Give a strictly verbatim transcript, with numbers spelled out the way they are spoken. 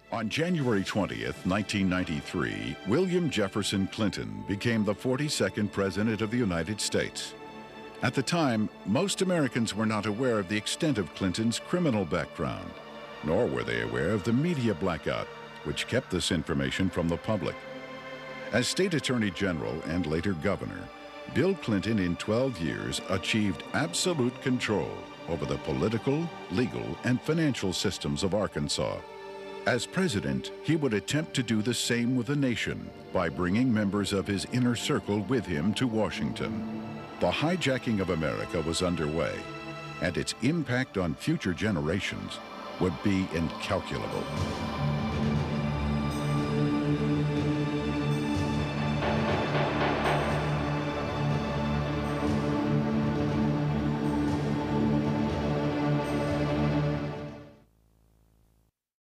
On January twentieth, nineteen ninety-three, William Jefferson Clinton became the forty-second President of the United States. At the time, most Americans were not aware of the extent of Clinton's criminal background, nor were they aware of the media blackout, which kept this information from the public. As State Attorney General and later Governor, Bill Clinton in twelve years achieved absolute control over the political, legal, and financial systems of Arkansas. As president, he would attempt to do the same with the nation by bringing members of his inner circle with him to Washington. The hijacking of America was underway, and its impact on future generations would be incalculable.